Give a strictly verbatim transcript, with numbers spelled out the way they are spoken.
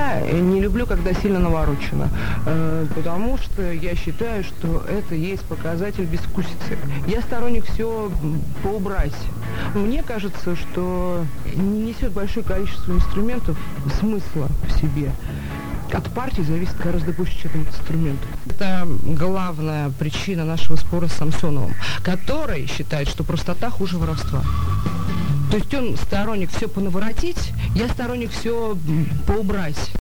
Я не люблю, когда сильно наворочено, потому что я считаю, что это есть показатель безвкусицы. Я сторонник все поубрать. Мне кажется, что не несет большое количество инструментов смысла в себе. От партии зависит гораздо больше, чем от инструментов. Это главная причина нашего спора с Самсоновым, который считает, что простота хуже воровства. То есть он сторонник все понаворотить, я сторонник все поубрать.